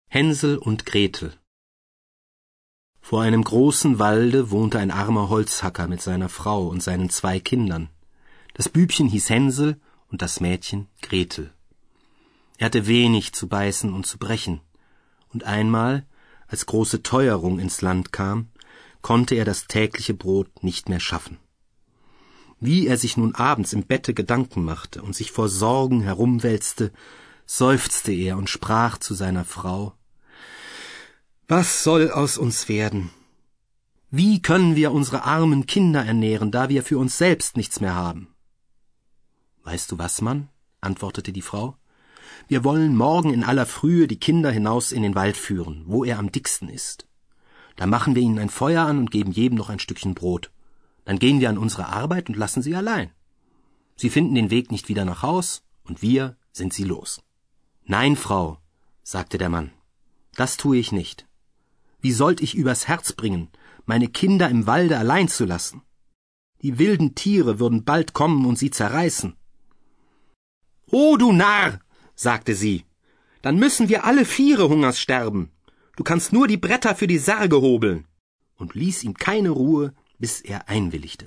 Hänsel und Gretel. Vor einem großen Walde wohnte ein armer Holzhacker mit seiner Frau und seinen 2 Kindern. Das Bübchen hieß Hänsel und das Mädchen Gretel. Er hatte wenig zu beißen und zu brechen, und einmal, als große Teuerung ins Land kam, konnte er das tägliche Brot nicht mehr schaffen. Wie er sich nun abends im Bette Gedanken machte und sich vor Sorgen herumwälzte, seufzte er und sprach zu seiner Frau: »Was soll aus uns werden? Wie können wir unsere armen Kinder ernähren, da wir für uns selbst nichts mehr haben?« »Weißt du was, Mann?«, antwortete die Frau. »Wir wollen morgen in aller Frühe die Kinder hinaus in den Wald führen, wo er am dicksten ist. Da machen wir ihnen ein Feuer an und geben jedem noch ein Stückchen Brot. Dann gehen wir an unsere Arbeit und lassen sie allein. Sie finden den Weg nicht wieder nach Haus, und wir sind sie los.« »Nein, Frau«, sagte der Mann, »das tue ich nicht. Wie sollt ich übers Herz bringen, meine Kinder im Walde allein zu lassen? Die wilden Tiere würden bald kommen und sie zerreißen.« »Oh, du Narr«, sagte sie, »dann müssen wir alle 4 Hungers sterben. Du kannst nur die Bretter für die Särge hobeln«, und ließ ihm keine Ruhe, bis er einwilligte.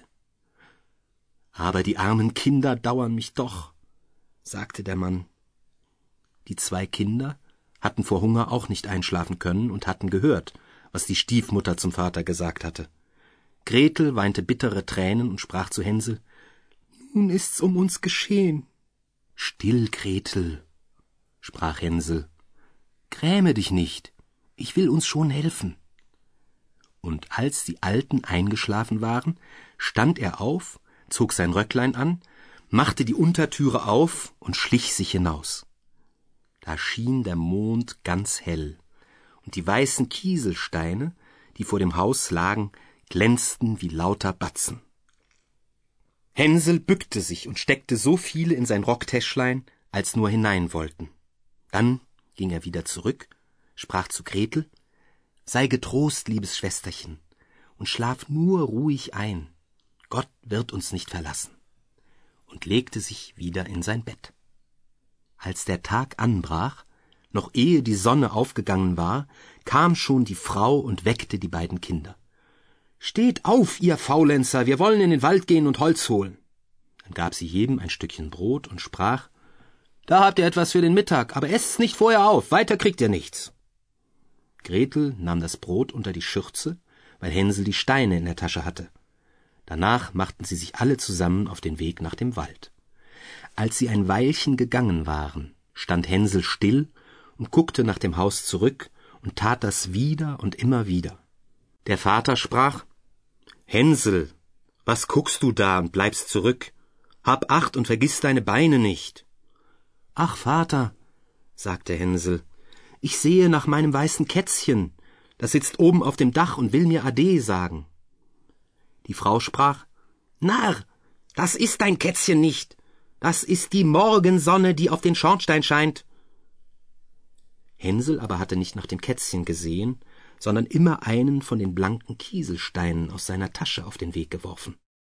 »Aber die armen Kinder dauern mich doch«, sagte der Mann. Die 2 Kinder hatten vor Hunger auch nicht einschlafen können und hatten gehört, was die Stiefmutter zum Vater gesagt hatte. Gretel weinte bittere Tränen und sprach zu Hänsel: »Nun ist's um uns geschehen.« »Still, Gretel«, sprach Hänsel, »gräme dich nicht, ich will uns schon helfen.« Und als die Alten eingeschlafen waren, stand er auf, zog sein Röcklein an, machte die Untertüre auf und schlich sich hinaus. Da schien der Mond ganz hell, und die weißen Kieselsteine, die vor dem Haus lagen, glänzten wie lauter Batzen. Hänsel bückte sich und steckte so viele in sein Rocktäschlein, als nur hinein wollten. Dann ging er wieder zurück, sprach zu Gretel: »Sei getrost, liebes Schwesterchen, und schlaf nur ruhig ein. Gott wird uns nicht verlassen«, und legte sich wieder in sein Bett. Als der Tag anbrach, noch ehe die Sonne aufgegangen war, kam schon die Frau und weckte die beiden Kinder. »Steht auf, ihr Faulenzer, wir wollen in den Wald gehen und Holz holen.« Dann gab sie jedem ein Stückchen Brot und sprach: »Da habt ihr etwas für den Mittag, aber esst's nicht vorher auf, weiter kriegt ihr nichts.« Gretel nahm das Brot unter die Schürze, weil Hänsel die Steine in der Tasche hatte. Danach machten sie sich alle zusammen auf den Weg nach dem Wald. Als sie ein Weilchen gegangen waren, stand Hänsel still und guckte nach dem Haus zurück und tat das wieder und immer wieder. Der Vater sprach: »Hänsel, was guckst du da und bleibst zurück? Hab Acht und vergiss deine Beine nicht.« »Ach, Vater«, sagte Hänsel, »ich sehe nach meinem weißen Kätzchen, das sitzt oben auf dem Dach und will mir Ade sagen.« Die Frau sprach: »Narr, das ist dein Kätzchen nicht. Das ist die Morgensonne, die auf den Schornstein scheint.« Hänsel aber hatte nicht nach dem Kätzchen gesehen, sondern immer einen von den blanken Kieselsteinen aus seiner Tasche auf den Weg geworfen.